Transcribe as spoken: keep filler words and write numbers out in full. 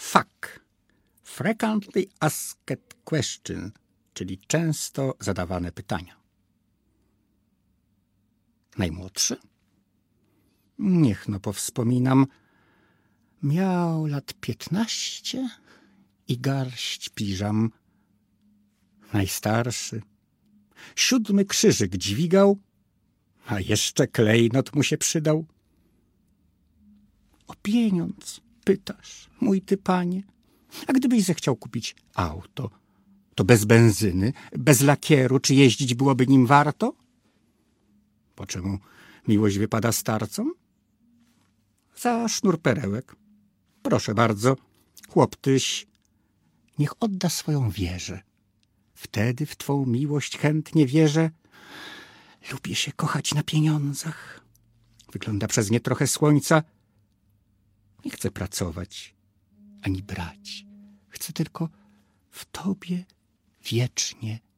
F A Q. Frequently Asked Question, czyli często zadawane pytania. Najmłodszy? Niech no powspominam. Miał lat piętnaście i garść piżam. Najstarszy. Siódmy krzyżyk dźwigał, a jeszcze klejnot mu się przydał. O pieniądz pytasz, mój ty panie. A gdybyś zechciał kupić auto, to bez benzyny, bez lakieru, czy jeździć byłoby nim warto? Po czemu miłość wypada starcom? Za sznur perełek. Proszę bardzo, chłoptyś, niech odda swoją wierzę. Wtedy w twą miłość chętnie wierzę. Lubię się kochać na pieniądzach. Wygląda przez nie trochę słońca. Nie chcę pracować, ani brać. Chcę tylko w tobie wiecznie